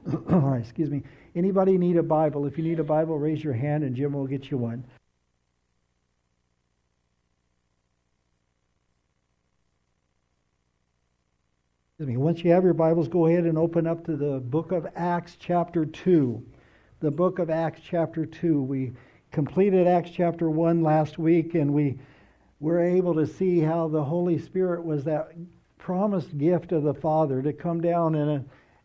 All right, excuse me. Anybody need a Bible? If you need a Bible, raise your hand and Jim will get you one. Once you have your Bibles, go ahead and open up to the book of Acts chapter 2. The book of Acts chapter 2. We completed Acts chapter 1 last week, and we were able to see how the Holy Spirit was that promised gift of the Father to come down, and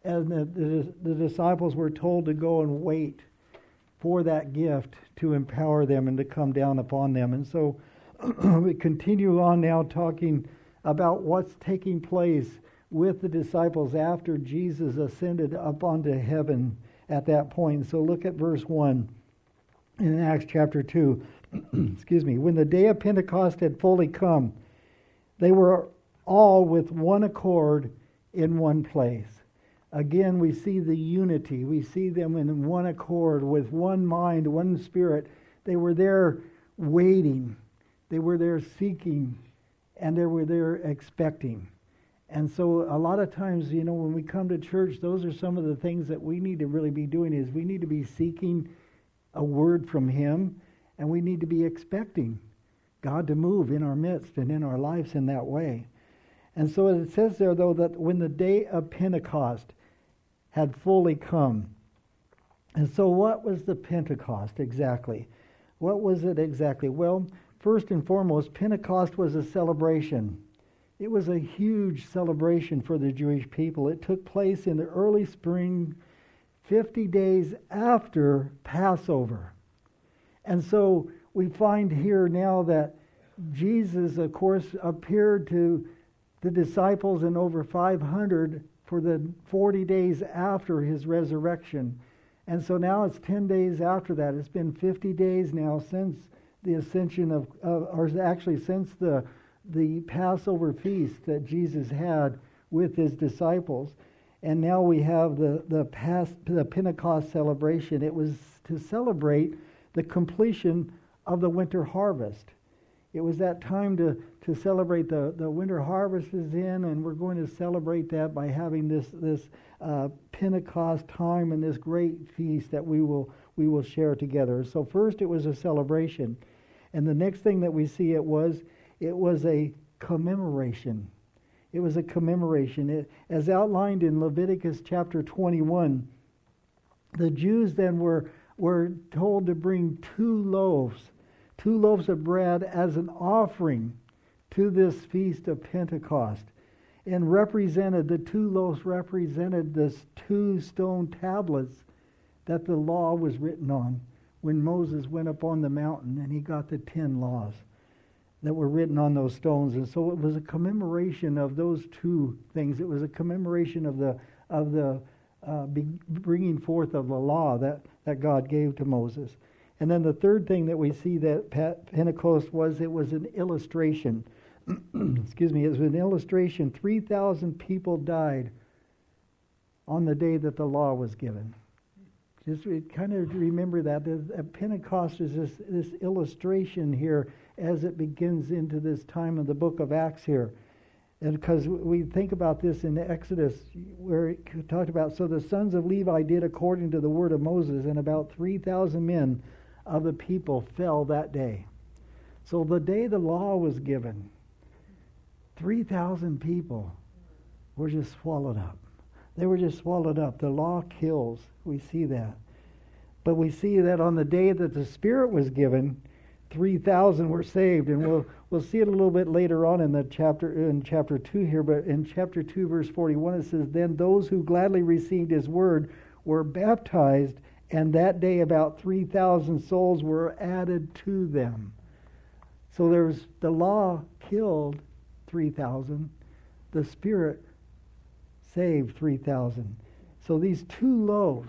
the disciples were told to go and wait for that gift to empower them and to come down upon them. And so we continue on now talking about what's taking place with the disciples after Jesus ascended up onto heaven at that point. So look at verse 1 in Acts chapter 2. Excuse me. When the day of Pentecost had fully come, they were all with one accord in one place. Again, we see the unity. We see them in one accord, with one mind, one spirit. They were there waiting. They were there seeking. And they were there expecting. And so a lot of times, when we come to church, those are some of the things that we need to really be doing, is we need to be seeking a word from Him, and we need to be expecting God to move in our midst and in our lives in that way. And so it says there, though, that when the day of Pentecost had fully come. And so what was the Pentecost exactly? What was it exactly? Well, first and foremost, Pentecost was a celebration. It was a huge celebration for the Jewish people. It took place in the early spring, 50 days after Passover. And so we find here now that Jesus, of course, appeared to the disciples in over 500 for the 40 days after His resurrection. And so now it's 10 days after that. It's been 50 days now since the ascension or actually since the Passover feast that Jesus had with His disciples. And now we have the Pentecost celebration. It was to celebrate the completion of the winter harvest. It was that time to celebrate the winter harvest is in, and we're going to celebrate that by having this Pentecost time and this great feast that we will share together. So first it was a celebration. And the next thing that we see it was a commemoration. It was a commemoration. As outlined in Leviticus chapter 21, the Jews then were told to bring two loaves of bread as an offering to this feast of Pentecost. And the two loaves represented this 2 stone tablets that the law was written on when Moses went up on the mountain and he got the 10 laws that were written on those stones. And so it was a commemoration of those two things. It was a commemoration of the bringing forth of the law that God gave to Moses. And then the third thing that we see that Pentecost was, it was an illustration. Excuse me, it was an illustration. 3,000 people died on the day that the law was given. Just kind of remember that Pentecost is this illustration here as it begins into this time of the book of Acts here. And because we think about this in Exodus, where it talked about, so the sons of Levi did according to the word of Moses, and about 3,000 men of the people fell that day. So the day the law was given, 3,000 people were just swallowed up. They were just swallowed up. The law kills. We see that. But we see that on the day that the Spirit was given, 3,000 were saved. And we'll see it a little bit later on in chapter 2 here. But in chapter 2, verse 41, it says, "Then those who gladly received His word were baptized, and that day about 3,000 souls were added to them." So the law killed 3,000. The Spirit saved 3,000. So these two loaves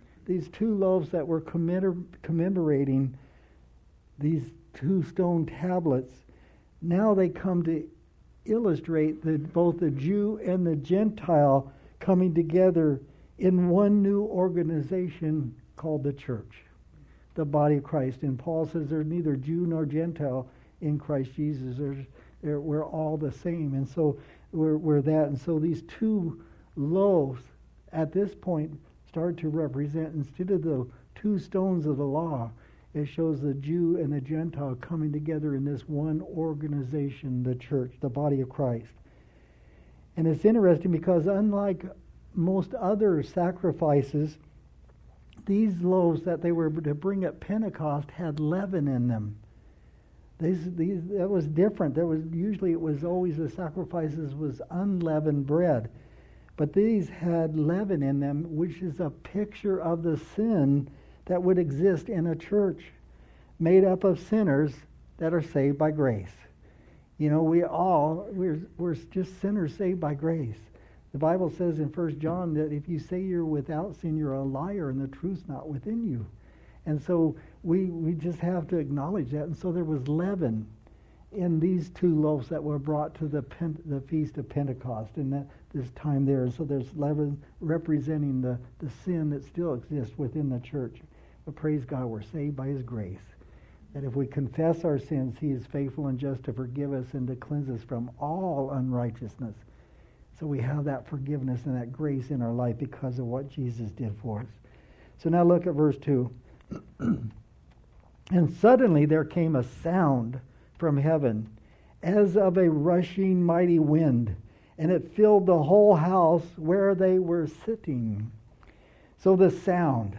that were commemorating these 2 stone tablets, now they come to illustrate both the Jew and the Gentile coming together in one new organization called the church, the body of Christ. And Paul says there's neither Jew nor Gentile in Christ Jesus. We're all the same. And so we're that. And so these 2 loaves at this point start to represent, instead of the two stones of the law, it shows the Jew and the Gentile coming together in this one organization, the church, the body of Christ. And it's interesting because unlike most other sacrifices, these loaves that they were to bring at Pentecost had leaven in them. That was different. It was always the sacrifices was unleavened bread. But these had leaven in them, which is a picture of the sin that would exist in a church made up of sinners that are saved by grace. You know, we're just sinners saved by grace. The Bible says in 1 John that if you say you're without sin, you're a liar and the truth's not within you. And so we just have to acknowledge that. And so there was leaven in these two loaves that were brought to the Feast of Pentecost in this time there. And so there's leaven representing the sin that still exists within the church. But praise God, we're saved by His grace. That if we confess our sins, He is faithful and just to forgive us and to cleanse us from all unrighteousness. So we have that forgiveness and that grace in our life because of what Jesus did for us. So now look at verse 2. And suddenly there came a sound from heaven as of a rushing mighty wind, and it filled the whole house where they were sitting. So the sound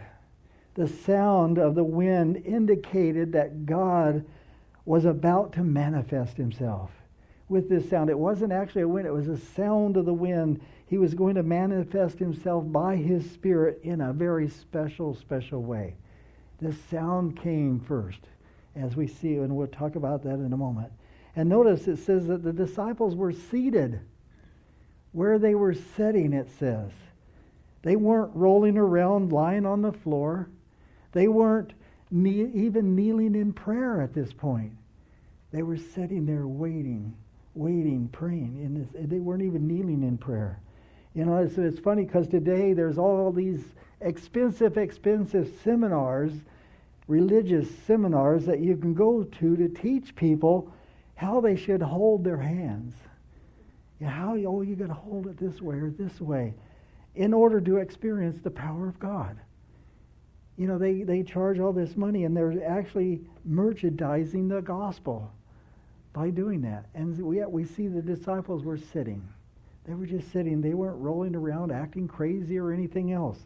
of the wind indicated that God was about to manifest Himself. With this sound, it wasn't actually a wind, it was a sound of the wind. He was going to manifest Himself by His Spirit in a very special way. This sound came first, as we see, and we'll talk about that in a moment. And notice it says that the disciples were seated. Where they were sitting, it says. They weren't rolling around, lying on the floor. They weren't even kneeling in prayer at this point. They were sitting there waiting, praying. They weren't even kneeling in prayer. You know, it's funny because today there's all these expensive seminars, religious seminars that you can go to teach people how they should hold their hands. You got to hold it this way or this way in order to experience the power of God. You know, they charge all this money and they're actually merchandising the gospel by doing that. And yet we see the disciples were sitting. They were just sitting. They weren't rolling around acting crazy or anything else.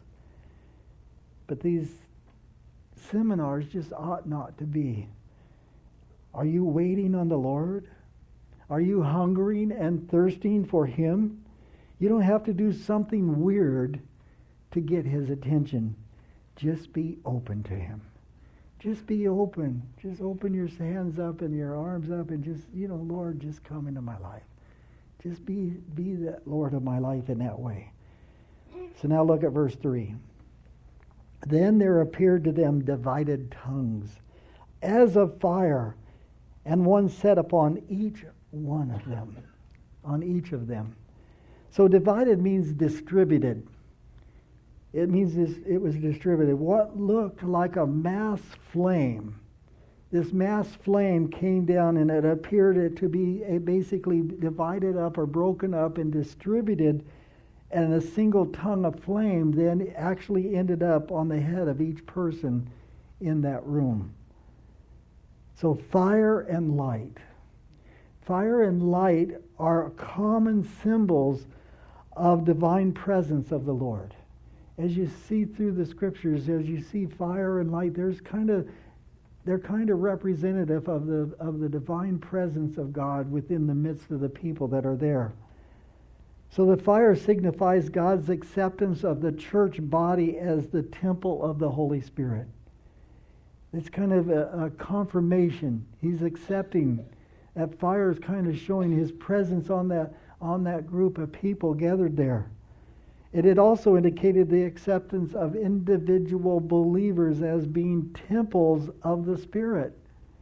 But these seminars just ought not to be. Are you waiting on the Lord? Are you hungering and thirsting for Him? You don't have to do something weird to get His attention. Just be open to Him. Just be open. Just open your hands up and your arms up and just, Lord, just come into my life. Just be the Lord of my life in that way. So now look at verse 3. Then there appeared to them divided tongues, as of fire, and one set upon each one of them, on each of them. So divided means distributed. It means it was distributed. What looked like a mass flame. This mass flame came down and it appeared to be basically divided up or broken up and distributed, and a single tongue of flame then actually ended up on the head of each person in that room. So fire and light. Fire and light are common symbols of divine presence of the Lord. As you see through the scriptures, as you see fire and light, they're kind of representative of the divine presence of God within the midst of the people that are there. So the fire signifies God's acceptance of the church body as the temple of the Holy Spirit. It's kind of a confirmation. He's accepting. That fire is kind of showing His presence on that group of people gathered there. It had also indicated the acceptance of individual believers as being temples of the Spirit.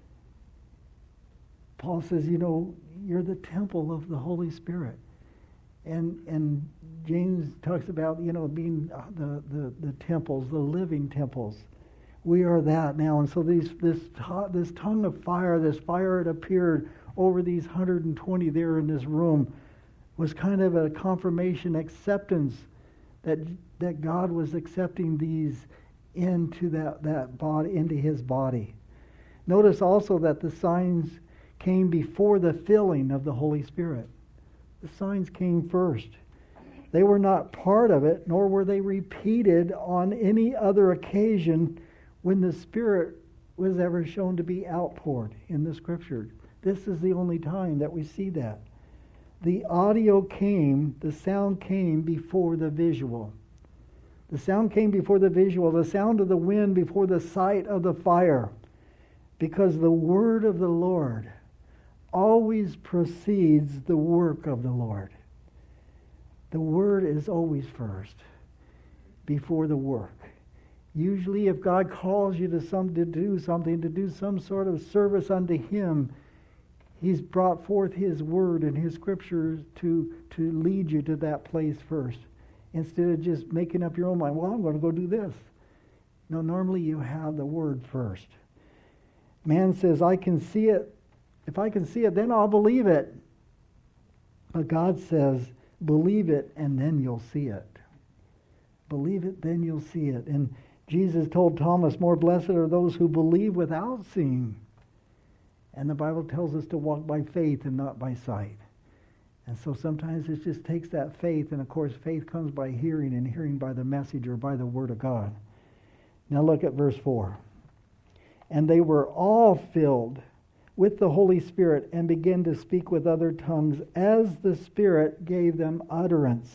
Paul says, you're the temple of the Holy Spirit. And James talks about, being the temples, the living temples. We are that now. And so this tongue of fire, this fire had appeared over these 120 there in this room, was kind of a confirmation, acceptance that God was accepting these into that body, into his body. Notice also that the signs came before the filling of the Holy Spirit. The signs came first. They were not part of it, nor were they repeated on any other occasion when the Spirit was ever shown to be outpoured in the Scripture. This is the only time that we see that. The audio came, the sound came before the visual. The sound came before the visual, the sound of the wind before the sight of the fire. Because the word of the Lord always precedes the work of the Lord. The word is always first, before the work. Usually if God calls you to do some sort of service unto him, he's brought forth his word and his scriptures to lead you to that place first. Instead of just making up your own mind, well, I'm going to go do this. No, normally you have the word first. Man says, I can see it. If I can see it, then I'll believe it. But God says, believe it and then you'll see it. Believe it, then you'll see it. And Jesus told Thomas, more blessed are those who believe without seeing. And the Bible tells us to walk by faith and not by sight. And so sometimes it just takes that faith, and of course faith comes by hearing, and hearing by the message or by the Word of God. Now look at verse 4. And they were all filled with the Holy Spirit and began to speak with other tongues as the Spirit gave them utterance.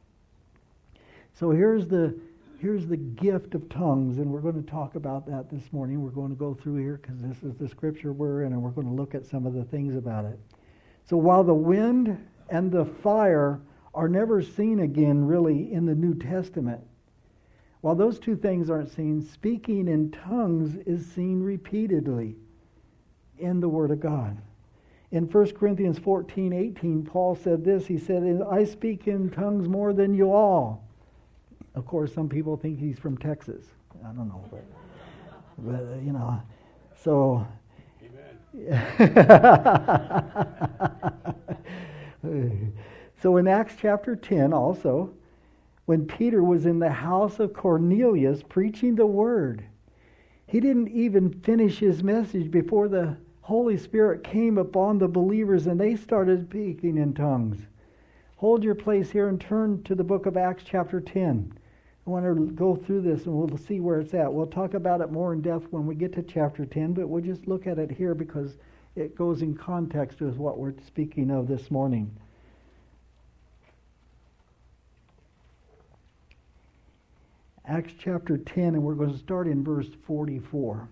So here's the gift of tongues, and we're going to talk about that this morning. We're going to go through here because this is the scripture we're in, and we're going to look at some of the things about it. So while the wind and the fire are never seen again really in the New Testament, while those two things aren't seen, speaking in tongues is seen repeatedly in the Word of God. In 1 Corinthians 14:18, Paul said this. He said, I speak in tongues more than you all. Of course, some people think he's from Texas. I don't know. But you know, so... So in Acts chapter 10 also, when Peter was in the house of Cornelius preaching the word, he didn't even finish his message before the Holy Spirit came upon the believers and they started speaking in tongues. Hold your place here and turn to the book of Acts chapter 10. I want to go through this and we'll see where it's at. We'll talk about it more in depth when we get to chapter 10, but we'll just look at it here because it goes in context with what we're speaking of this morning. Acts chapter 10, and we're going to start in verse 44.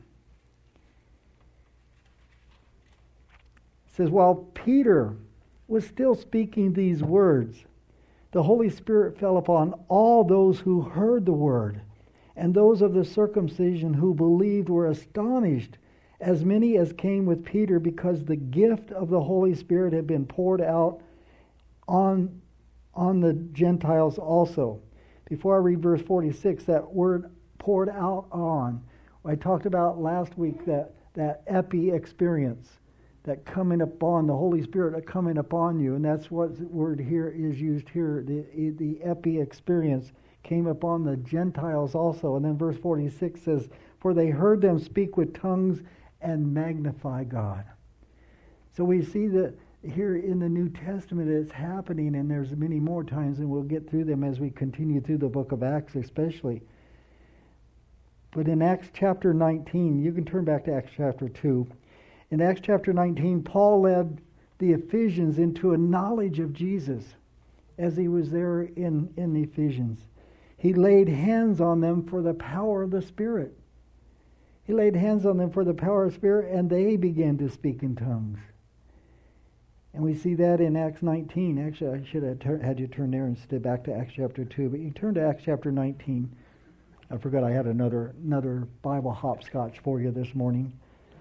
It says, while Peter was still speaking these words, the Holy Spirit fell upon all those who heard the word, and those of the circumcision who believed were astonished, as many as came with Peter, because the gift of the Holy Spirit had been poured out on the Gentiles also. Before I read verse 46, that word poured out on, I talked about last week that epi experience, that coming upon, the Holy Spirit coming upon you, and that's what the word here is used here. The epi experience came upon the Gentiles also. And then verse 46 says, for they heard them speak with tongues and magnify God. So we see that here in the New Testament it's happening, and there's many more times, and we'll get through them as we continue through the book of Acts especially. But in Acts chapter 19, you can turn back to Acts chapter 2. In Acts chapter 19, Paul led the Ephesians into a knowledge of Jesus as he was there in Ephesians. He laid hands on them for the power of the Spirit. He laid hands on them for the power of the Spirit, and they began to speak in tongues. And we see that in Acts 19. Actually, I should have had you turn there and stay back to Acts chapter 2. But you turn to Acts chapter 19. I forgot I had another Bible hopscotch for you this morning.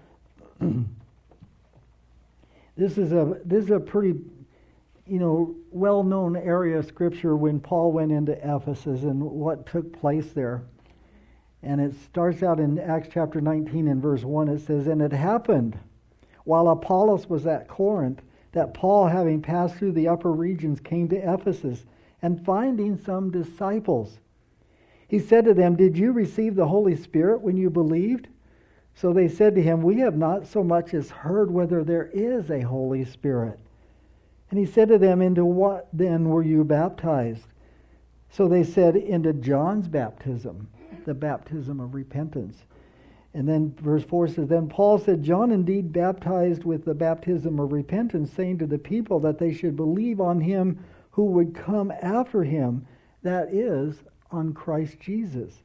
This is a pretty, well-known area of Scripture when Paul went into Ephesus and what took place there. And it starts out in Acts chapter 19 and verse 1. It says, and it happened while Apollos was at Corinth, that Paul, having passed through the upper regions, came to Ephesus. and finding some disciples. He said to them, "Did you receive the Holy Spirit when you believed?" So they said to him, "We have not so much as heard whether there is a Holy Spirit." And he said to them, "Into what then were you baptized?" So they said, "Into John's baptism, the baptism of repentance." And then verse 4 says, "Then Paul said, John indeed baptized with the baptism of repentance, saying to the people that they should believe on him who would come after him, that is, on Christ Jesus."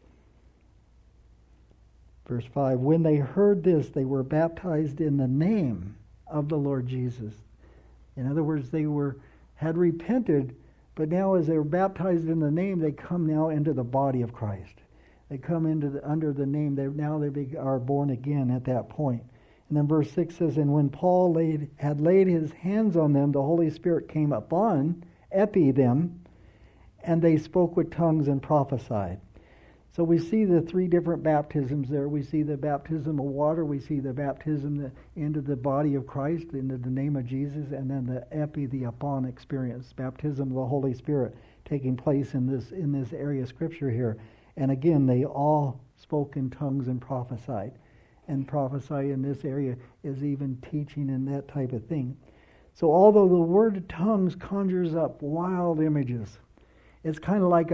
Verse 5, "When they heard this, they were baptized in the name of the Lord Jesus." In other words, they had repented, but now as they were baptized in the name, they come now into the body of Christ. They come under the name. They are born again at that point. And then verse 6 says, "And when Paul had laid his hands on them, the Holy Spirit came upon them, and they spoke with tongues and prophesied." So we see the three different baptisms there. We see the baptism of water. We see the baptism into the body of Christ, into the name of Jesus, and then the upon experience, baptism of the Holy Spirit taking place in this area of Scripture here. And again, they all spoke in tongues and prophesied. And prophesy in this area is even teaching and that type of thing. So although the word tongues conjures up wild images, it's kind of like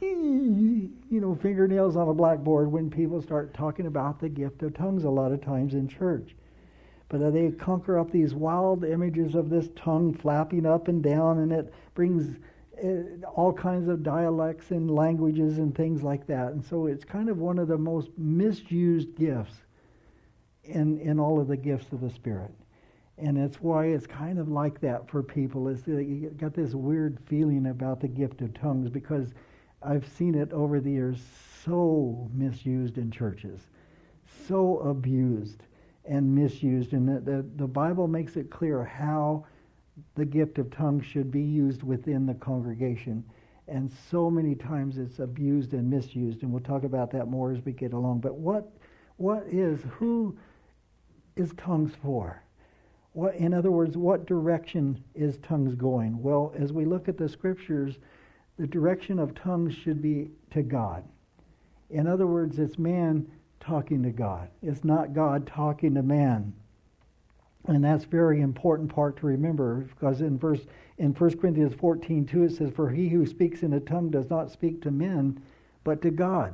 fingernails on a blackboard when people start talking about the gift of tongues a lot of times in church. But they conjure up these wild images of this tongue flapping up and down, and it brings all kinds of dialects and languages and things like that. And so it's kind of one of the most misused gifts in all of the gifts of the Spirit. And that's why it's kind of like that for people. Is that you got this weird feeling about the gift of tongues, because I've seen it over the years so misused in churches, so abused and misused. And the Bible makes it clear how the gift of tongues should be used within the congregation. And so many times it's abused and misused. And we'll talk about that more as we get along. But who is tongues for? In other words, what direction is tongues going? Well, as we look at the Scriptures, the direction of tongues should be to God. In other words, it's man talking to God. It's not God talking to man. And that's a very important part to remember, because in 1 Corinthians 14:2 it says, "For he who speaks in a tongue does not speak to men, but to God."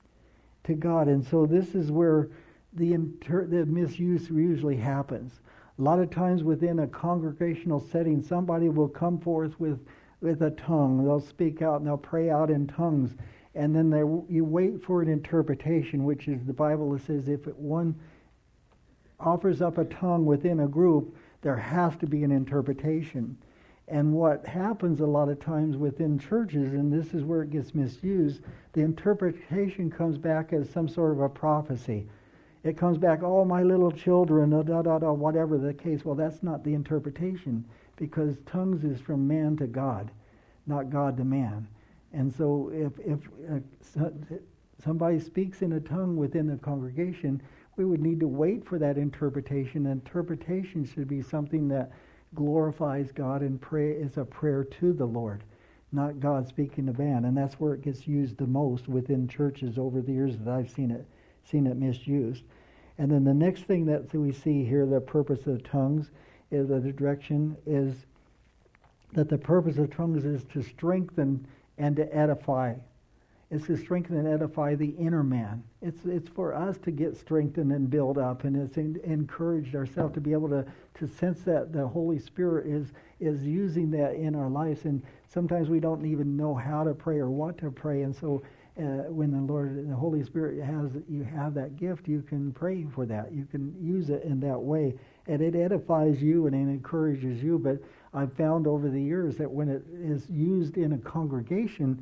To God. And so this is where the misuse usually happens. A lot of times within a congregational setting, somebody will come forth with a tongue. They'll speak out and they'll pray out in tongues. And then you wait for an interpretation, which is the Bible says if one offers up a tongue within a group, there has to be an interpretation. And what happens a lot of times within churches, and this is where it gets misused, the interpretation comes back as some sort of a prophecy. It comes back, "Oh, my little children," whatever the case. Well, that's not the interpretation, because tongues is from man to God, not God to man. And so if somebody speaks in a tongue within the congregation, we would need to wait for that interpretation. Interpretation should be something that glorifies God and is a prayer to the Lord, not God speaking to man. And that's where it gets used the most within churches over the years that I've seen it misused. And then the next thing that we see here, the purpose of tongues, is the direction is that the purpose of tongues is to strengthen and to edify. It's to strengthen and edify the inner man. It's for us to get strengthened and build up, and it's encouraged ourselves to be able to sense that the Holy Spirit is using that in our lives. And sometimes we don't even know how to pray or what to pray. And so when the Holy Spirit you have that gift, you can pray for that. You can use it in that way, and it edifies you and it encourages you. But I've found over the years that when it is used in a congregation,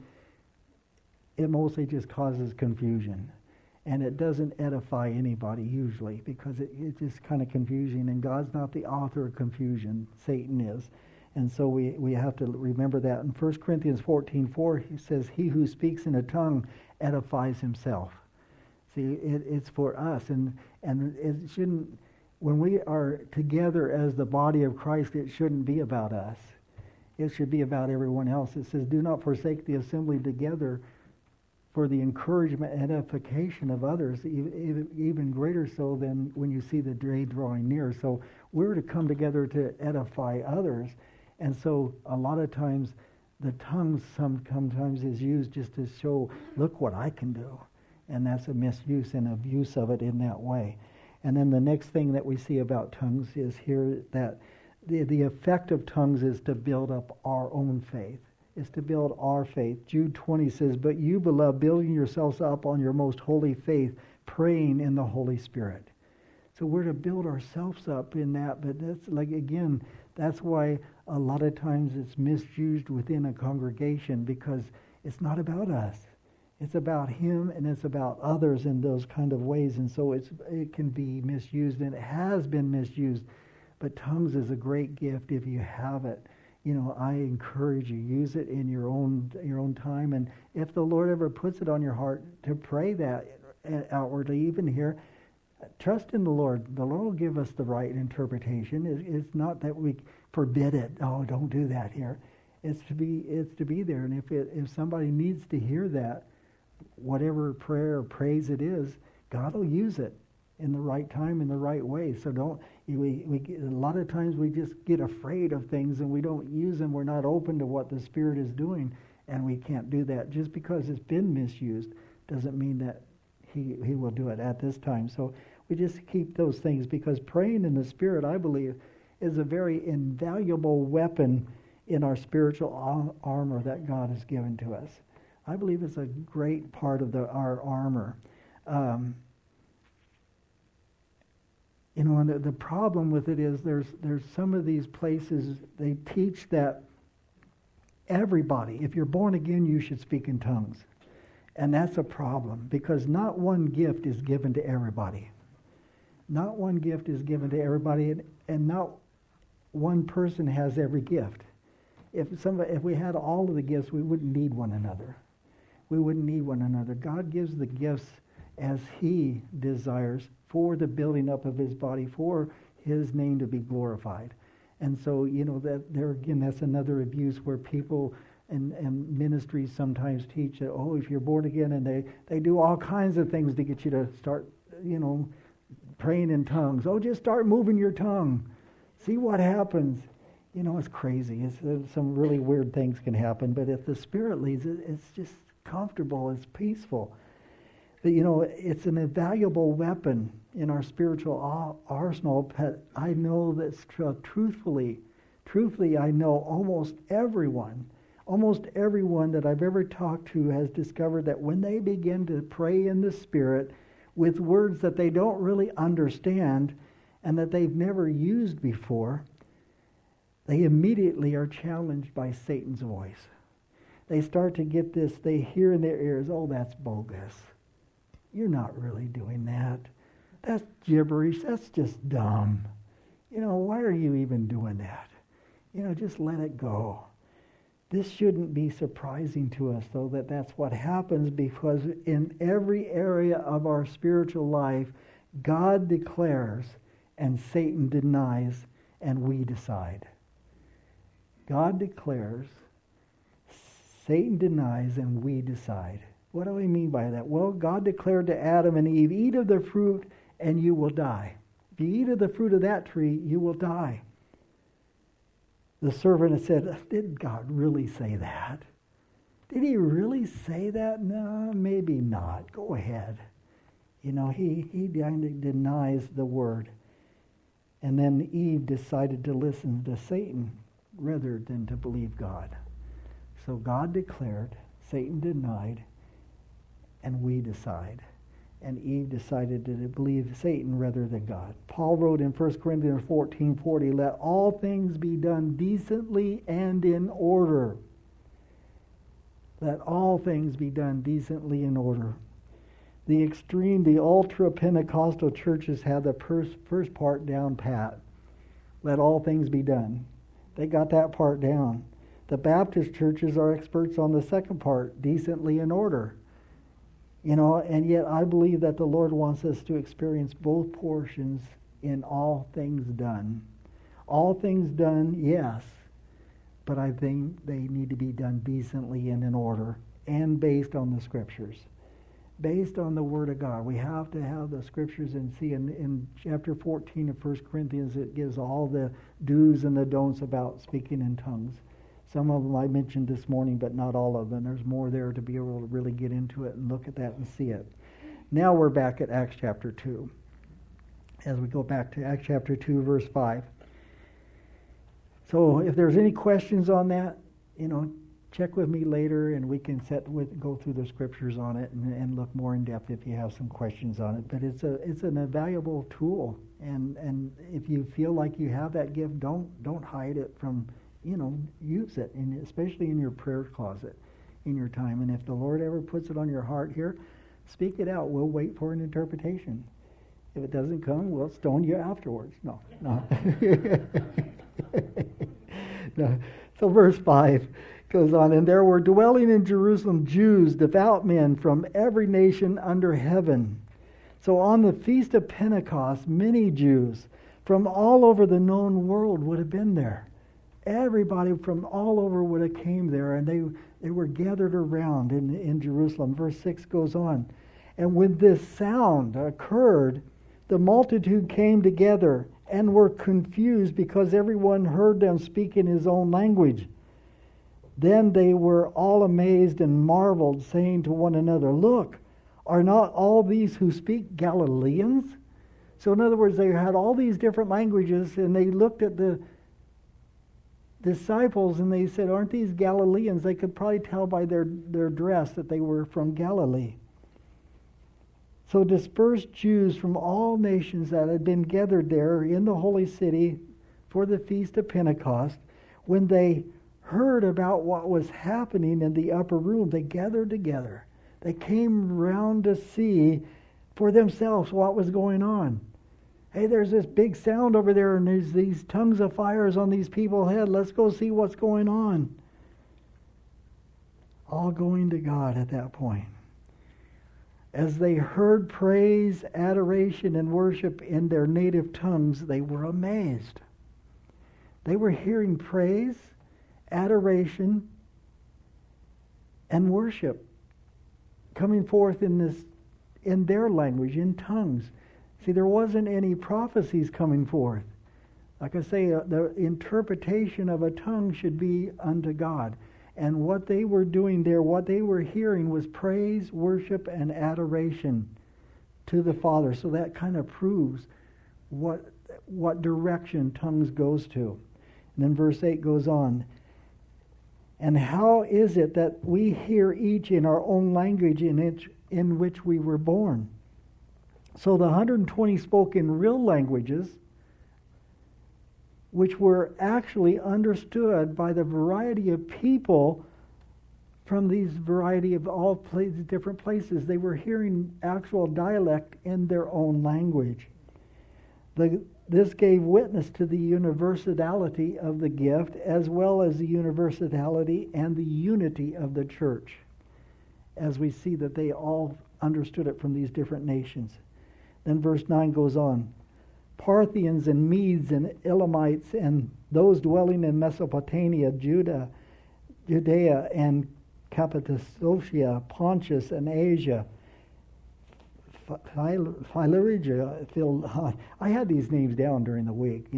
it mostly just causes confusion. And it doesn't edify anybody usually, because it's just kind of confusing. And God's not the author of confusion. Satan is. And so we have to remember that. In 1 Corinthians 14:4, he says, "He who speaks in a tongue edifies himself." See, it's for us. And it shouldn't, when we are together as the body of Christ, it shouldn't be about us. It should be about everyone else. It says, do not forsake the assembly together for the encouragement and edification of others, even greater so than when you see the day drawing near. So we're to come together to edify others. And so a lot of times the tongue sometimes is used just to show, look what I can do. And that's a misuse and abuse of it in that way. And then the next thing that we see about tongues is here that the effect of tongues is to build up our own faith. It's to build our faith. Jude 20 says, but you, beloved, building yourselves up on your most holy faith, praying in the Holy Spirit. So we're to build ourselves up in that. But that's like, again, that's why a lot of times it's misused within a congregation, because it's not about us. It's about Him and it's about others in those kind of ways. And so it can be misused, and it has been misused. But tongues is a great gift if you have it. You know, I encourage you, use it in your own time. And if the Lord ever puts it on your heart to pray that outwardly, even here, trust in the Lord. The Lord will give us the right interpretation. It's not that we forbid it. Oh, don't do that here. It's to be there. And if somebody needs to hear that, whatever prayer or praise it is, God will use it in the right time, in the right way. So a lot of times we just get afraid of things and we don't use them. We're not open to what the Spirit is doing, and we can't do that. Just because it's been misused doesn't mean that He will do it at this time. So we just keep those things, because praying in the Spirit, I believe, is a very invaluable weapon in our spiritual armor that God has given to us. I believe it's a great part of our armor. And the problem with it is there's some of these places, they teach that everybody, if you're born again, you should speak in tongues. And that's a problem, because not one gift is given to everybody. Not one gift is given to everybody, and not one person has every gift. If we had all of the gifts, we wouldn't need one another. We wouldn't need one another. God gives the gifts as He desires for the building up of His body, for His name to be glorified. And so, that there again, that's another abuse where people and ministries sometimes teach that, if you're born again, and they do all kinds of things to get you to start, praying in tongues. Just start moving your tongue. See what happens. It's crazy. Some really weird things can happen, but if the Spirit leads it, it's just comfortable, it's peaceful. But, it's an invaluable weapon in our spiritual arsenal. But I know that truthfully, I know almost everyone that I've ever talked to has discovered that when they begin to pray in the Spirit with words that they don't really understand and that they've never used before, they immediately are challenged by Satan's voice. They start to get this, they hear in their ears, that's bogus. You're not really doing that. That's gibberish. That's just dumb. Why are you even doing that? Just let it go. This shouldn't be surprising to us, though, that's what happens, because in every area of our spiritual life, God declares and Satan denies, and we decide. God declares, Satan denies, and we decide. What do I mean by that? Well, God declared to Adam and Eve, eat of the fruit and you will die. If you eat of the fruit of that tree, you will die. The servant had said, did God really say that? Did He really say that? No, maybe not. Go ahead. He denies the word. And then Eve decided to listen to Satan rather than to believe God. So God declared, Satan denied, and we decide. And Eve decided to believe Satan rather than God. Paul wrote in 1 Corinthians 14:40, let all things be done decently and in order. Let all things be done decently in order. The ultra-Pentecostal churches have the first part down pat. Let all things be done. They got that part down. The Baptist churches are experts on the second part, decently in order. And yet I believe that the Lord wants us to experience both portions in all things done. All things done, yes, but I think they need to be done decently and in order and based on the Scriptures. Based on the Word of God. We have to have the Scriptures and see in chapter 14 of 1 Corinthians it gives all the do's and the don'ts about speaking in tongues. Some of them I mentioned this morning, but not all of them. There's more there to be able to really get into it and look at that and see it. Now we're back at Acts chapter 2. As we go back to Acts chapter 2, verse 5. So if there's any questions on that, check with me later and we can go through the Scriptures on it and look more in depth if you have some questions on it. But it's an invaluable tool. And if you feel like you have that gift, don't hide it from, use it, and especially in your prayer closet, in your time. And if the Lord ever puts it on your heart here, speak it out. We'll wait for an interpretation. If it doesn't come, we'll stone you afterwards. No. No. So verse 5 goes on, and there were dwelling in Jerusalem Jews, devout men from every nation under heaven. So on the feast of Pentecost, many Jews from all over the known world would have been there. Everybody from all over would have came there, and they were gathered around in Jerusalem. Verse 6 goes on, and when this sound occurred, the multitude came together and were confused because everyone heard them speak in his own language. Then they were all amazed and marveled, saying to one another, "Look, are not all these who speak Galileans?" So in other words, they had all these different languages, and they looked at the disciples and they said, "Aren't these Galileans?" They could probably tell by their dress that they were from Galilee. So dispersed Jews from all nations that had been gathered there in the holy city for the feast of Pentecost, when they heard about what was happening in the upper room, they gathered together. They came round to see for themselves what was going on. Hey, there's this big sound over there, and there's these tongues of fires on these people's head. Let's go see what's going on. All going to God at that point. As they heard praise, adoration, and worship in their native tongues, they were amazed. They were hearing praise, adoration, and worship coming forth in their language, in tongues. See, there wasn't any prophecies coming forth. Like I say, the interpretation of a tongue should be unto God. And what they were doing there, what they were hearing was praise, worship, and adoration to the Father. So that kind of proves what direction tongues goes to. And then verse 8 goes on. And how is it that we hear each in our own language in which we were born? So the 120 spoke in real languages, which were actually understood by the variety of people from these variety of all different places. They were hearing actual dialect in their own language. This gave witness to the universality of the gift, as well as the universality and the unity of the church, as we see that they all understood it from these different nations. Then verse 9 goes on. Parthians and Medes and Elamites and those dwelling in Mesopotamia, Judea and Cappadocia, Pontus and Asia, Phrygia, I had these names down during the week,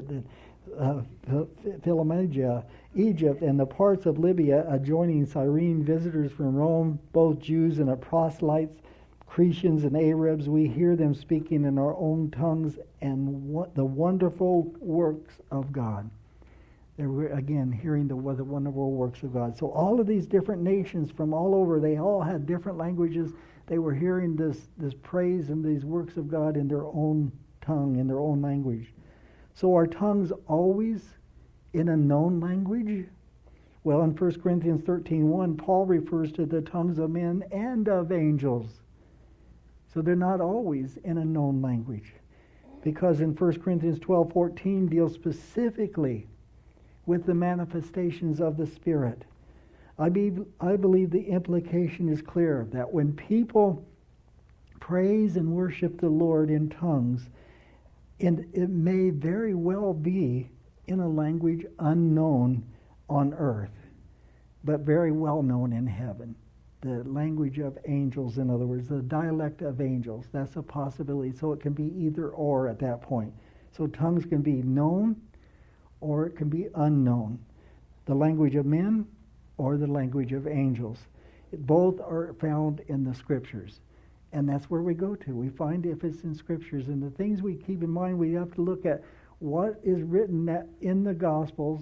Philologia, Egypt, and the parts of Libya adjoining Cyrene, visitors from Rome, both Jews and proselytes, Cretians and Arabs. We hear them speaking in our own tongues and the wonderful works of God. They were, again, hearing the wonderful works of God. So all of these different nations from all over, they all had different languages. They were hearing this praise and these works of God in their own tongue, in their own language. So are tongues always in a known language? Well, in 1 Corinthians 13:1, Paul refers to the tongues of men and of angels. So they're not always in a known language. Because in 1 Corinthians 12:14 deals specifically with the manifestations of the Spirit. I believe the implication is clear that when people praise and worship the Lord in tongues, and it may very well be in a language unknown on earth, but very well known in heaven. The language of angels, in other words, the dialect of angels. That's a possibility. So it can be either or at that point. So tongues can be known or it can be unknown. The language of men or the language of angels. Both are found in the Scriptures. And that's where we go to. We find if it's in Scriptures. And the things we keep in mind, we have to look at what is written in the Gospels,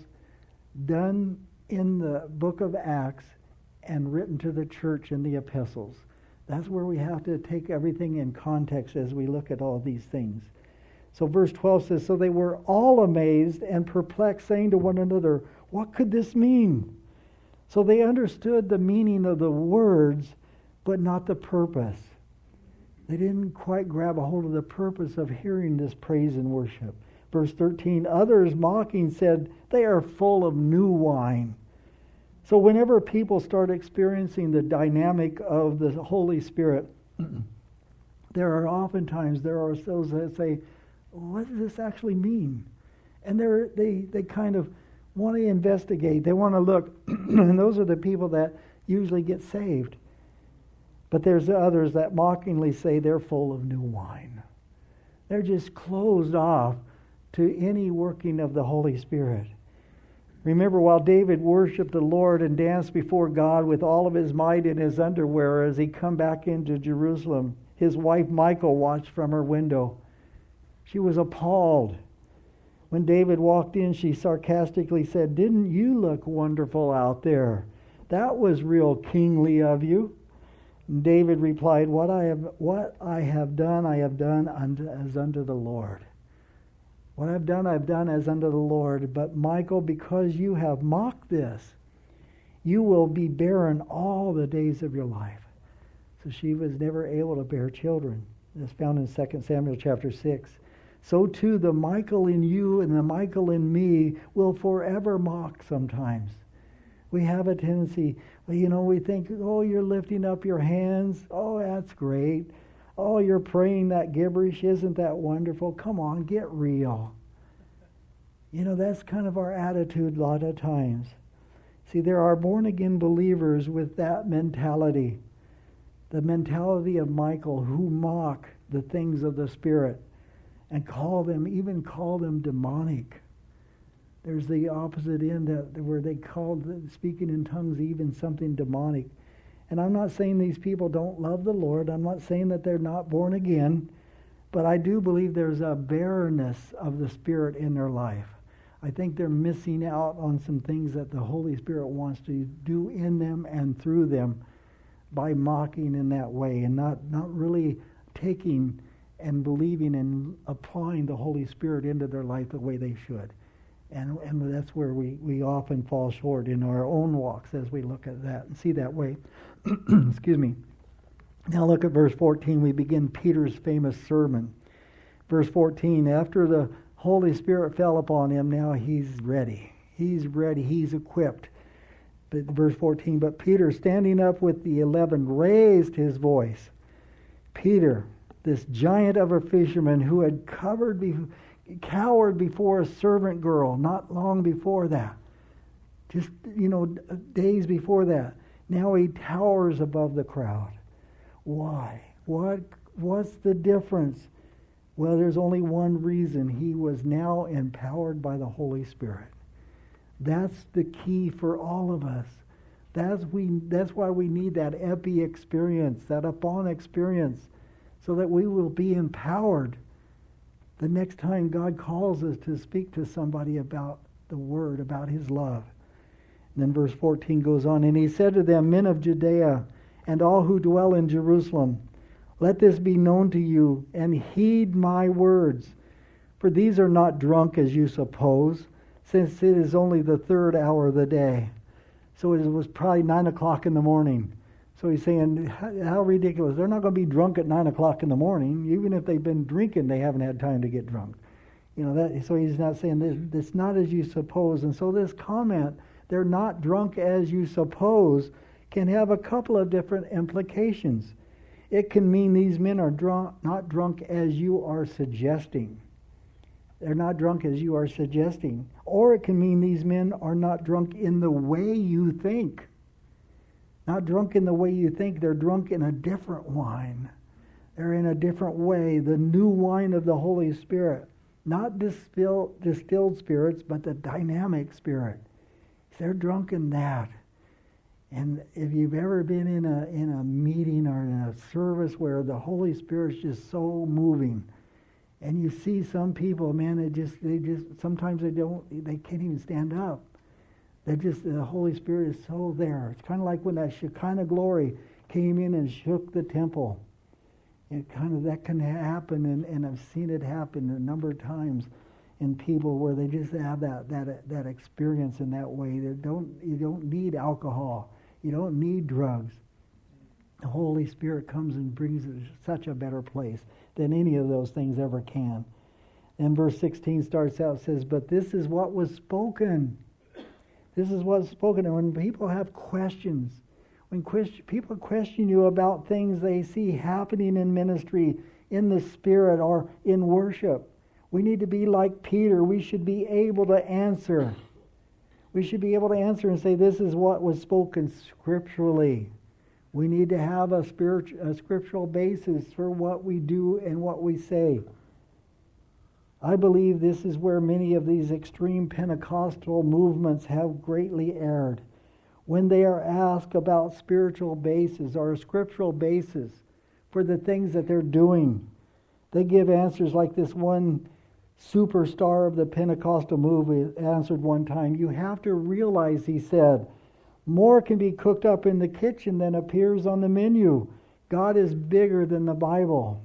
done in the book of Acts, and written to the church in the epistles. That's where we have to take everything in context as we look at all these things. So verse 12 says, "So they were all amazed and perplexed, saying to one another, 'What could this mean?' So they understood the meaning of the words, but not the purpose." They didn't quite grab a hold of the purpose of hearing this praise and worship. Verse 13, "Others mocking said, 'They are full of new wine.'" So whenever people start experiencing the dynamic of the Holy Spirit, there are those that say, "What does this actually mean?" And they kind of want to investigate. They want to look. And those are the people that usually get saved. But there's others that mockingly say they're full of new wine. They're just closed off to any working of the Holy Spirit. Remember, while David worshiped the Lord and danced before God with all of his might in his underwear as he come back into Jerusalem, his wife Michal watched from her window. She was appalled. When David walked in, she sarcastically said, "Didn't you look wonderful out there? That was real kingly of you." And David replied, What I have done as unto the Lord. What I've done as unto the Lord. But Michal, because you have mocked this, you will be barren all the days of your life. So she was never able to bear children. That's found in 2 Samuel chapter 6. So too the Michal in you and the Michal in me will forever mock sometimes. We have a tendency, we think, "Oh, you're lifting up your hands. Oh, that's great. Oh, you're praying that gibberish. Isn't that wonderful? Come on, get real." That's kind of our attitude a lot of times. See, there are born-again believers with that mentality. The mentality of Michal, who mock the things of the Spirit and call them demonic. There's the opposite end where they called speaking in tongues even something demonic. And I'm not saying these people don't love the Lord. I'm not saying that they're not born again. But I do believe there's a barrenness of the Spirit in their life. I think they're missing out on some things that the Holy Spirit wants to do in them and through them by mocking in that way and not really taking and believing and applying the Holy Spirit into their life the way they should. And that's where we often fall short in our own walks as we look at that and see that way. Excuse me. Now look at verse 14. We begin Peter's famous sermon. Verse 14, after the Holy Spirit fell upon him, now he's ready. He's ready. He's equipped. But verse 14, but Peter, standing up with the 11, raised his voice. Peter, this giant of a fisherman who had cowered before a servant girl not long before that. Just, days before that. Now he towers above the crowd. Why? What's the difference? Well, there's only one reason. He was now empowered by the Holy Spirit. That's the key for all of us. That's why we need that epi experience, that upon experience, so that we will be empowered the next time God calls us to speak to somebody about the Word, about His love. And then verse 14 goes on, and he said to them, men of Judea, and all who dwell in Jerusalem, let this be known to you, and heed my words. For these are not drunk as you suppose, since it is only the third hour of the day. So it was probably 9 o'clock in the morning. So he's saying, how ridiculous. They're not going to be drunk at 9 o'clock in the morning. Even if they've been drinking, they haven't had time to get drunk. So he's not saying this, it's not as you suppose. And so this comment, they're not drunk as you suppose, can have a couple of different implications. It can mean these men are not drunk as you are suggesting. They're not drunk as you are suggesting. Or it can mean these men are not drunk in the way you think. Not drunk in the way you think. They're drunk in a different wine. They're in a different way. The new wine of the Holy Spirit. Not distilled spirits, but the dynamic spirit. They're drunk in that. And if you've ever been in a meeting or in a service where the Holy Spirit's just so moving, and you see some people, man, they just sometimes they can't even stand up. The Holy Spirit is so there. It's kind of like when that Shekinah glory came in and shook the temple. That can happen, and I've seen it happen a number of times in people where they just have that experience in that way. You don't need alcohol. You don't need drugs. The Holy Spirit comes and brings it to such a better place than any of those things ever can. And verse 16 starts out, says, but this is what was spoken. This is what's spoken. And when people have questions, when people question you about things they see happening in ministry, in the Spirit, or in worship, we need to be like Peter. We should be able to answer. We should be able to answer and say, this is what was spoken scripturally. We need to have a scriptural basis for what we do and what we say. I believe this is where many of these extreme Pentecostal movements have greatly erred. When they are asked about spiritual basis or a scriptural basis for the things that they're doing, they give answers like this one superstar of the Pentecostal movement answered one time. You have to realize, he said, more can be cooked up in the kitchen than appears on the menu. God is bigger than the Bible.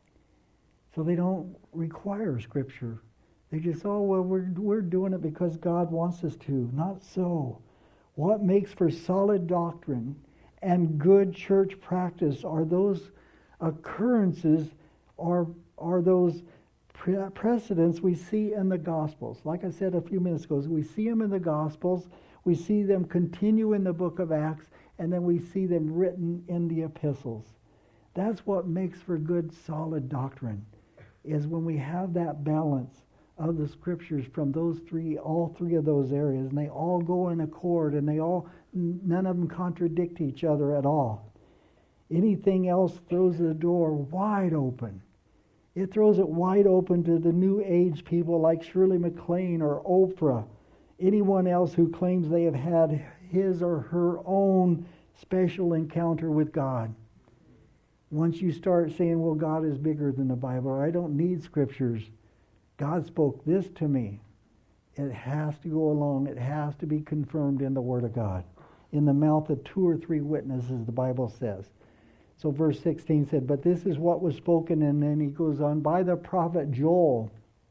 So they don't require Scripture. They just, we're doing it because God wants us to. Not so. What makes for solid doctrine and good church practice are those occurrences, are those precedents we see in the Gospels. Like I said a few minutes ago, we see them in the Gospels, we see them continue in the book of Acts, and then we see them written in the epistles. That's what makes for good, solid doctrine, is when we have that balance of the Scriptures from all three of those areas, and they all go in accord, and none of them contradict each other at all. Anything else throws the door wide open. It throws it wide open to the New Age people like Shirley MacLaine or Oprah, anyone else who claims they have had his or her own special encounter with God. Once you start saying, well, God is bigger than the Bible, or I don't need Scriptures, God spoke this to me, it has to go along, it has to be confirmed in the Word of God. In the mouth of 2 or 3 witnesses, the Bible says. So verse 16 said, but this is what was spoken, and then he goes on, by the prophet Joel.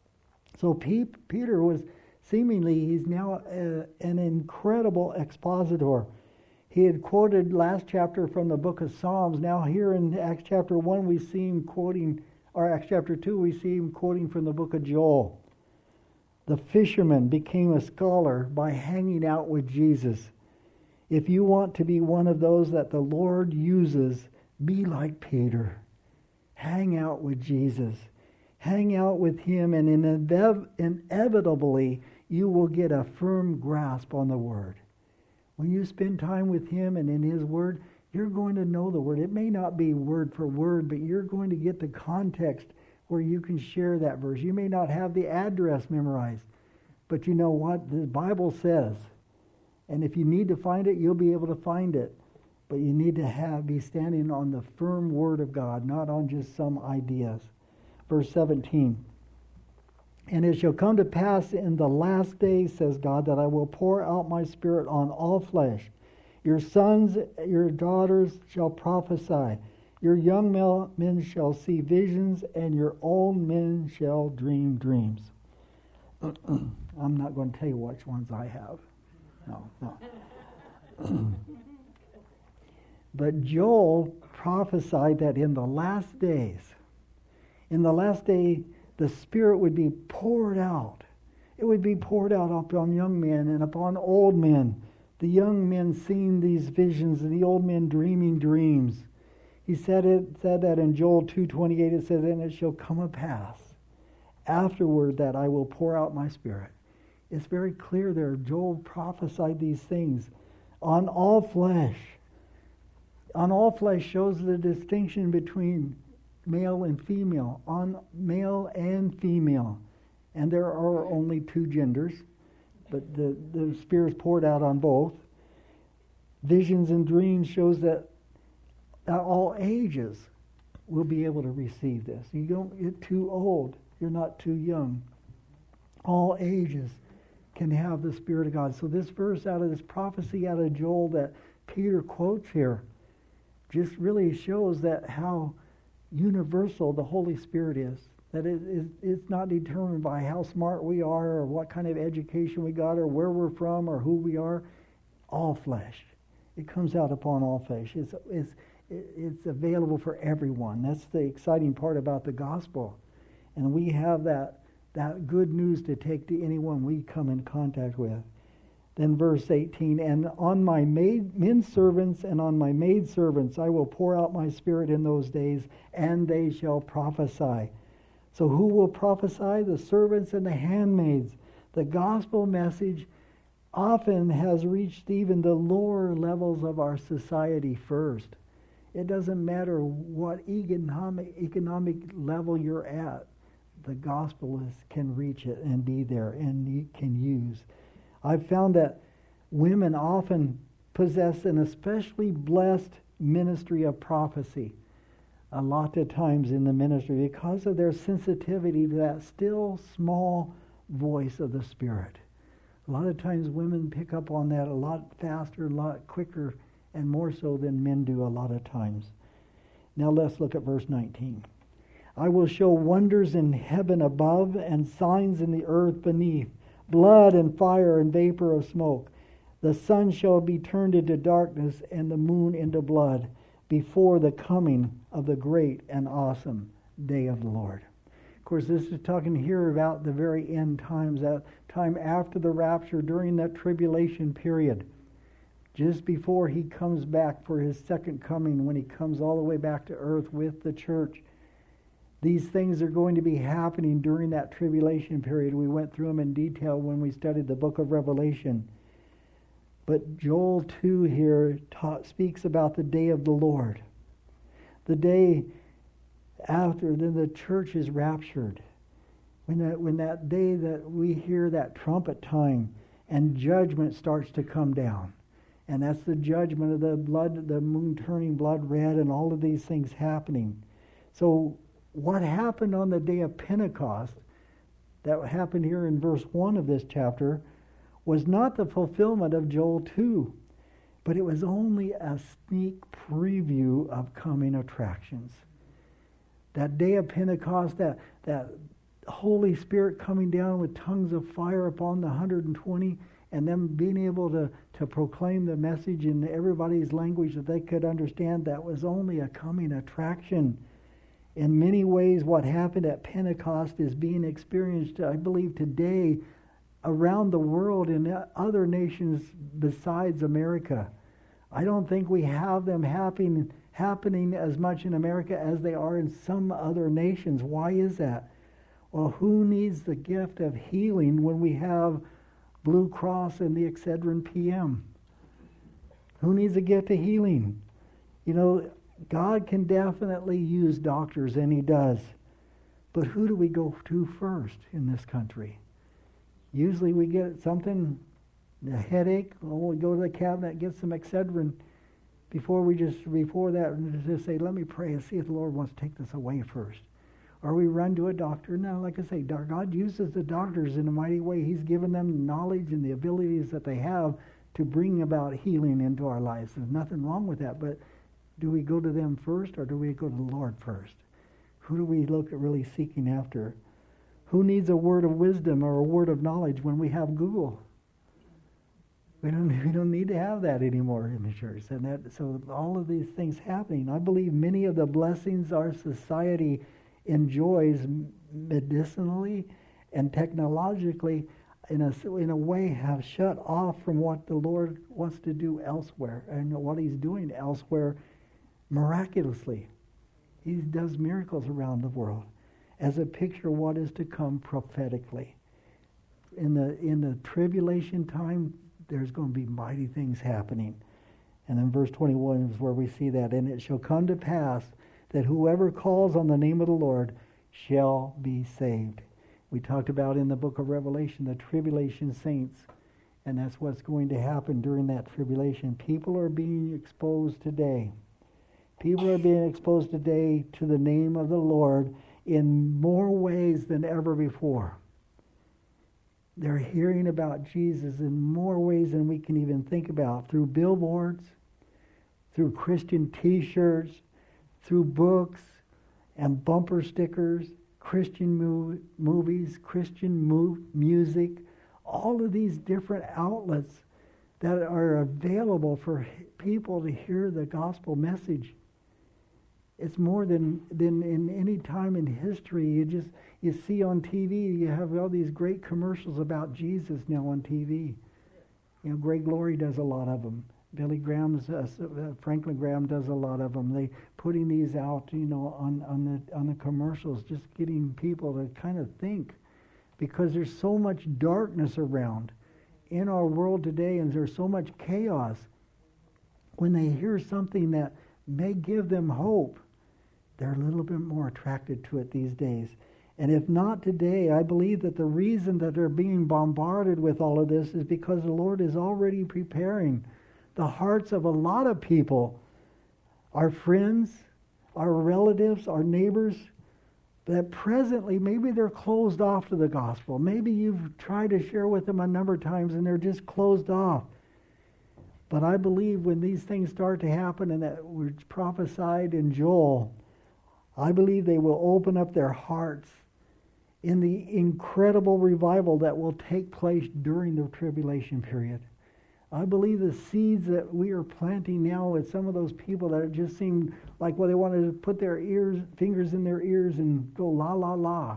So Peter was he's now an incredible expositor. He had quoted last chapter from the book of Psalms. Now here in Acts chapter 1 we see him quoting, or Acts chapter 2 we see him quoting from the book of Joel. The fisherman became a scholar by hanging out with Jesus. If you want to be one of those that the Lord uses, be like Peter. Hang out with Jesus. Hang out with him, and inevitably you will get a firm grasp on the Word. When you spend time with him and in his Word, you're going to know the Word. It may not be word for word, but you're going to get the context where you can share that verse. You may not have the address memorized, but you know what the Bible says. And if you need to find it, you'll be able to find it. But you need to be standing on the firm Word of God, not on just some ideas. Verse 17. And it shall come to pass in the last days, says God, that I will pour out my Spirit on all flesh. Your sons, your daughters shall prophesy. Your young men shall see visions, and your old men shall dream dreams. I'm not going to tell you which ones I have. No. But Joel prophesied that in the last day, the Spirit would be poured out. It would be poured out upon young men and upon old men. The young men seeing these visions and the old men dreaming dreams. He said that in Joel 2:28. It says, and it shall come to pass afterward that I will pour out my Spirit. It's very clear there. Joel prophesied these things on all flesh. On all flesh shows the distinction between male and female, on male and female. And there are only two genders, but the Spirit is poured out on both. Visions and dreams shows that all ages will be able to receive this. You don't get too old. You're not too young. All ages can have the Spirit of God. So this verse out of this prophecy out of Joel that Peter quotes here just really shows that how universal the Holy Spirit is. That it's not determined by how smart we are or what kind of education we got or where we're from or who we are. All flesh. It comes out upon all flesh. It's available for everyone. That's the exciting part about the gospel. And we have that good news to take to anyone we come in contact with. Then verse 18, and on my men servants and on my maid servants I will pour out my Spirit in those days, and they shall prophesy. So who will prophesy? The servants and the handmaids. The gospel message often has reached even the lower levels of our society first. It doesn't matter what economic level you're at. The gospel can reach it and be there and can use. I've found that women often possess an especially blessed ministry of prophecy a lot of times in the ministry because of their sensitivity to that still small voice of the Spirit. A lot of times women pick up on that a lot faster, a lot quicker, and more so than men do a lot of times. Now let's look at verse 19. I will show wonders in heaven above and signs in the earth beneath, blood and fire and vapor of smoke. The sun shall be turned into darkness and the moon into blood before the coming of the great and awesome day of the Lord. Of course, this is talking here about the very end times, that time after the rapture, during that tribulation period, just before he comes back for his second coming, when he comes all the way back to earth with the church. These things are going to be happening during that tribulation period. We went through them in detail when we studied the book of Revelation. But Joel 2 here speaks about the day of the Lord. The day after then the church is raptured. When that day that we hear that trumpet time and judgment starts to come down. And that's the judgment of the blood, the moon turning blood red and all of these things happening. So what happened on the day of Pentecost, that happened here in verse 1 of this chapter, was not the fulfillment of Joel 2, but it was only a sneak preview of coming attractions. That day of Pentecost, that Holy Spirit coming down with tongues of fire upon the 120, and them being able to proclaim the message in everybody's language that they could understand, that was only a coming attraction. In many ways, what happened at Pentecost is being experienced, I believe, today around the world in other nations besides America. I don't think we have them happening as much in America as they are in some other nations. Why is that? Well, who needs the gift of healing when we have Blue Cross and the Excedrin PM? Who needs a gift of healing? You know, God can definitely use doctors, and he does. But who do we go to first in this country? Usually we get something, a headache, we go to the cabinet, get some Excedrin before that, and just say, let me pray and see if the Lord wants to take this away first. Or we run to a doctor. Now, like I say, God uses the doctors in a mighty way. He's given them knowledge and the abilities that they have to bring about healing into our lives. There's nothing wrong with that, but do we go to them first, or do we go to the Lord first? Who do we look at really seeking after? Who needs a word of wisdom or a word of knowledge when we have Google? We don't need to have that anymore in the church. So all of these things happening. I believe many of the blessings our society enjoys medicinally and technologically in a way have shut off from what the Lord wants to do elsewhere and what he's doing elsewhere miraculously. He does miracles around the world. as a picture of what is to come prophetically. In the tribulation time, there's going to be mighty things happening. And then verse 21 is where we see that. And it shall come to pass that whoever calls on the name of the Lord shall be saved. We talked about in the book of Revelation the tribulation saints. And that's what's going to happen during that tribulation. People are being exposed today. People are being exposed today to the name of the Lord in more ways than ever before. They're hearing about Jesus in more ways than we can even think about. Through billboards, through Christian t-shirts, through books and bumper stickers, Christian movies, Christian music, all of these different outlets that are available for people to hear the gospel message. It's more than in any time in history. You see on TV, you have all these great commercials about Jesus now on TV. Greg Laurie does a lot of them. Billy Graham's, Franklin Graham does a lot of them. They putting these out, on the commercials, just getting people to kind of think, because there's so much darkness around in our world today, and there's so much chaos. When they hear something that may give them hope, they're a little bit more attracted to it these days. And if not today, I believe that the reason that they're being bombarded with all of this is because the Lord is already preparing the hearts of a lot of people, our friends, our relatives, our neighbors, that presently maybe they're closed off to the gospel. Maybe you've tried to share with them a number of times and they're just closed off. But I believe when these things start to happen, and that was prophesied in Joel, I believe they will open up their hearts in the incredible revival that will take place during the tribulation period. I believe the seeds that we are planting now with some of those people that just seem like, they wanted to put their fingers in their ears and go la la la.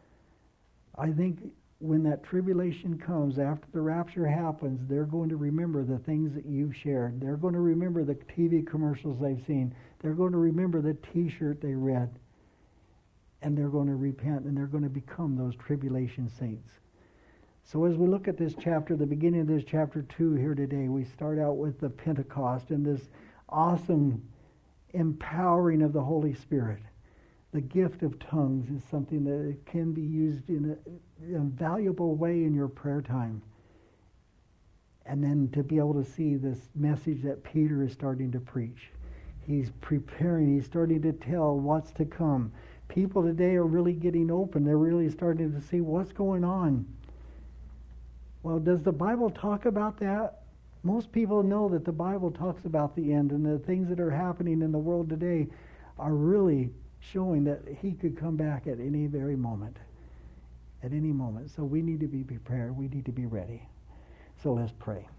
I think when that tribulation comes, after the rapture happens, they're going to remember the things that you've shared. They're going to remember the TV commercials they've seen. They're going to remember the t-shirt they read. And they're going to repent, and they're going to become those tribulation saints. So as we look at this chapter, the beginning of this chapter 2 here today, we start out with the Pentecost and this awesome empowering of the Holy Spirit. The gift of tongues is something that can be used in a valuable way in your prayer time. And then to be able to see this message that Peter is starting to preach. He's preparing, he's starting to tell what's to come. People today are really getting open. They're really starting to see what's going on. Well, does the Bible talk about that? Most people know that the Bible talks about the end, and the things that are happening in the world today are really showing that he could come back at any very moment. At any moment. So we need to be prepared. We need to be ready. So let's pray.